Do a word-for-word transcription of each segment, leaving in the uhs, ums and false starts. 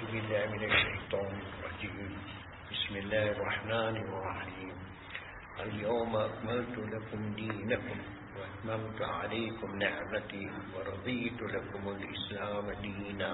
بالله من الشيطان الرجيم بسم الله الرحمن الرحيم اليوم أكملت لكم دينكم وأتممت عليكم نعمتي ورضيت لكم الإسلام دينا.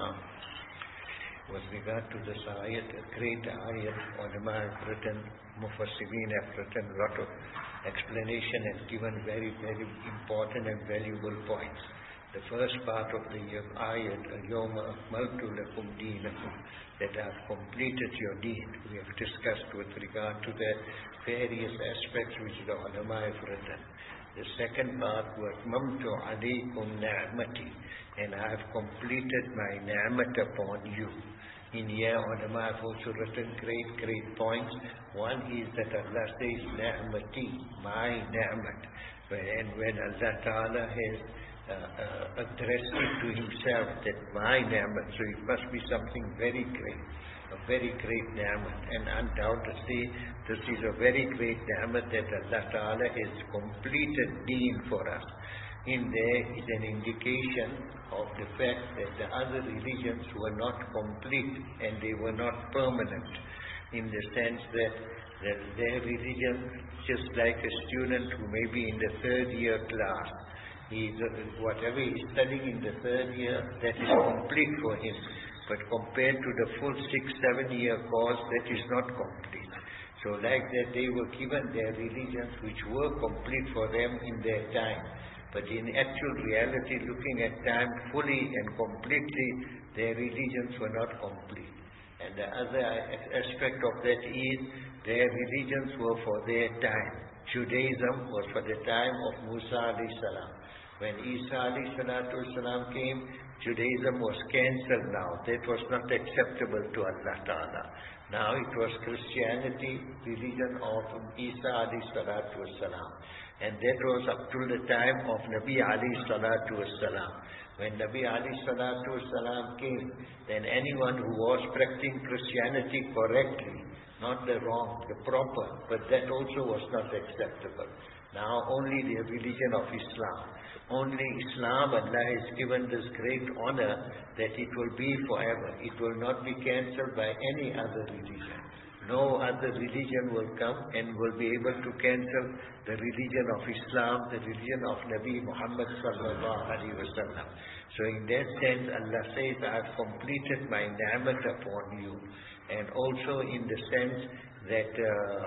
With regard to this ayat, a great ayat, ulama have written, mufassirin have written a lot of explanation and given very, very important and valuable points. The first part of the ayat, Al-Yawma Akmaltu Lakum Deenakum, that I have completed your deen. We have discussed with regard to the various aspects which the ulama have written. The second part, وَأَتْمَمْتُ عَلَيْكُمْ نَعْمَتِي, and I have completed my ni'mat upon you. In here, ulama have also written great, great points. One is that Allah says, ni'mati, my ni'mat. And when Allah Ta'ala has uh, uh, addressed it to himself, that my ni'mat, so it must be something very great, a very great ni'mat. And undoubtedly, this is a very great ni'mat that Allah Ta'ala has completed deen for us. In there is an indication of the fact that the other religions were not complete and they were not permanent, in the sense that, that their religion, just like a student who may be in the third year class, he is, whatever he is studying in the third year, that is complete for him. But compared to the full six, seven year course, that is not complete. So like that, they were given their religions which were complete for them in their time. But in actual reality, looking at time fully and completely, their religions were not complete. And the other aspect of that is, their religions were for their time. Judaism was for the time of Musa alayhi salam. When Isa alayhi salatu salam came, Judaism was cancelled now. That was not acceptable to Allah Ta'ala. Now it was Christianity, religion of Isa alayhi salatu salam. And that was up to the time of Nabi alayhi salatu salam. When Nabi alayhi salatu salam came, then anyone who was practicing Christianity correctly, not the wrong, the proper, but that also was not acceptable. Now only the religion of Islam. Only Islam, Allah has given this great honor that it will be forever. It will not be cancelled by any other religion. No other religion will come and will be able to cancel the religion of Islam, the religion of Nabi Muhammad sallallahu alaihi wasallam. So in that sense, Allah says, I have completed my ni'mat upon you. And also in the sense that uh,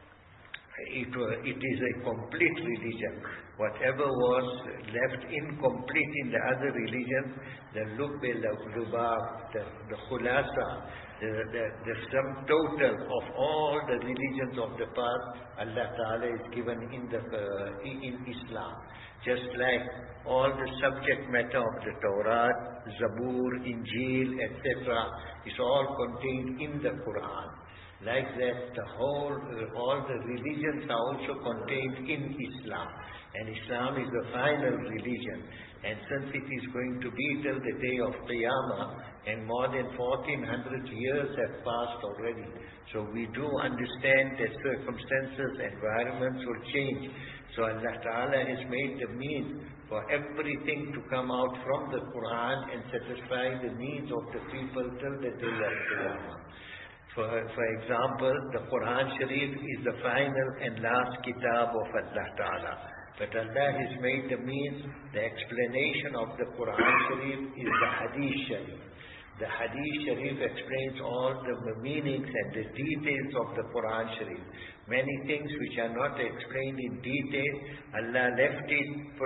it, uh, it is a complete religion. Whatever was left incomplete in the other religion, the lubbe, the lubab, the, the khulasa, the, the, the sum total of all the religions of the past, Allah Ta'ala is given in, the, uh, in Islam. Just like all the subject matter of the Torah, Zabur, Injil, et cetera is all contained in the Quran. Like that, the whole, uh, all the religions are also contained in Islam. And Islam is the final religion. And since it is going to be till the day of Qiyamah, and more than fourteen hundred years have passed already, so we do understand that circumstances, environments will change. So Allah Ta'ala has made the means for everything to come out from the Quran and satisfy the needs of the people till the day of Qiyamah. For, for example, the Quran Sharif is the final and last kitab of Allah Ta'ala. But Allah has made the means, the explanation of the Quran Sharif is the Hadith Sharif. The Hadith Sharif explains all the meanings and the details of the Quran Sharif. Many things which are not explained in detail, Allah left it for,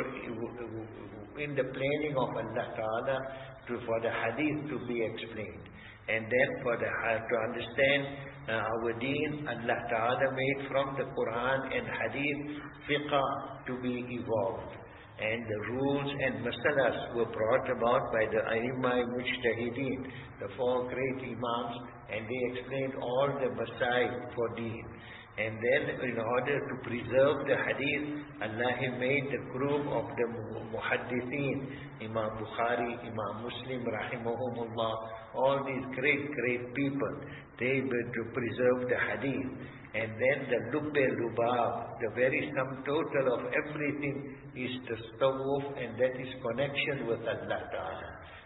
in the planning of Allah Ta'ala to, for the Hadith to be explained. And then for the, uh, to understand uh, our deen, Allah Ta'ala made from the Quran and Hadith fiqh to be evolved. And the rules and masalas were brought about by the A'immah Mujtahideen, the four great Imams, and they explained all the masail for deen. And then in order to preserve the hadith, Allah made the group of the muhaddithin, Imam Bukhari, Imam Muslim, rahimahumullah, all these great, great people, they were to preserve the hadith. And then the lubbe lubab, the very sum total of everything is the tawaf, and that is connection with Allah Ta'ala.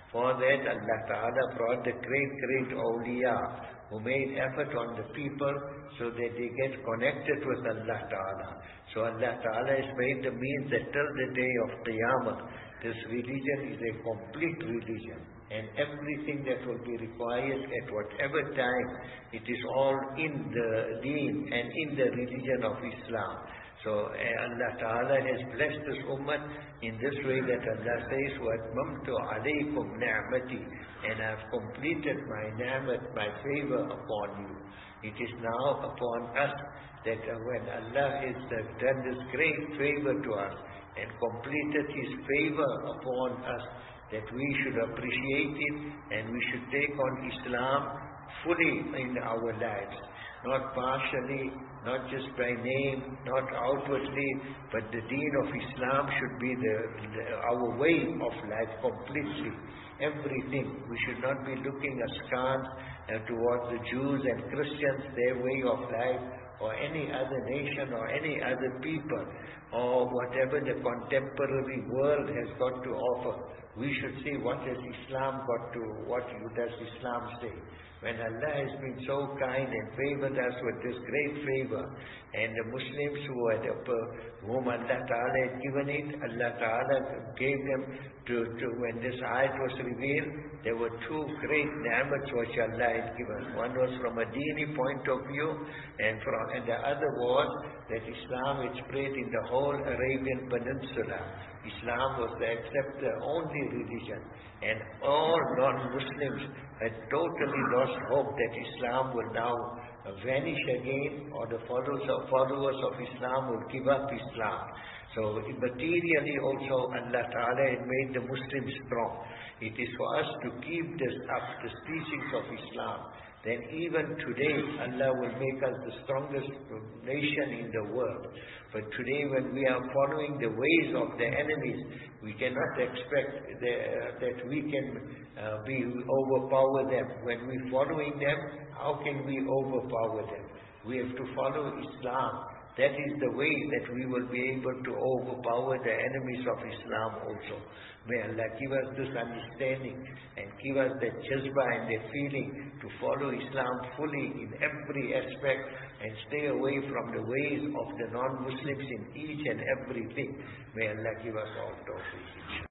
For that Allah Ta'ala brought the great, great awliya who made effort on the people so that they get connected with Allah Ta'ala. So Allah Ta'ala has made the means that till the day of Qiyamah, this religion is a complete religion. And everything that will be required at whatever time, it is all in the deen and in the religion of Islam. So uh, Allah Ta'ala has blessed this ummah in this way that Allah says, وَأَتْمَمْتُ عَلَيْكُمْ نِعْمَتِي, and I have completed my ni'mat, my favor upon you. It is now upon us that uh, when Allah has uh, done this great favor to us and completed His favor upon us, that we should appreciate it and we should take on Islam fully in our lives. Not partially, not just by name, not outwardly, but the deen of Islam should be the, the, our way of life completely. Everything. We should not be looking askance uh, towards the Jews and Christians, their way of life, or any other nation or any other people, or whatever the contemporary world has got to offer. We should see what has Islam got to, what does Islam say. When Allah has been so kind and favored us with this great favor, and the Muslims who had, whom Allah Ta'ala had given it, Allah Ta'ala gave them to, to, when this ayat was revealed, there were two great ni'mats which Allah had given. One was from a dini point of view, and, from, and the other was that Islam had spread in the whole Arabian Peninsula. Islam was the accepted only religion, and all non-Muslims had totally lost hope that Islam will now vanish again, or the followers of, followers of Islam will give up Islam. So materially also Allah Ta'ala had made the Muslims strong. It is for us to keep this up, the teachings of Islam. Then even today Allah will make us the strongest nation in the world. But today when we are following the ways of the enemies, we cannot expect the, uh, that we can uh, be overpower them. When we are following them, how can we overpower them? We have to follow Islam. That is the way that we will be able to overpower the enemies of Islam also. May Allah give us this understanding and give us that jazba and that feeling to follow Islam fully in every aspect and stay away from the ways of the non-Muslims in each and everything. May Allah give us all tawfiq.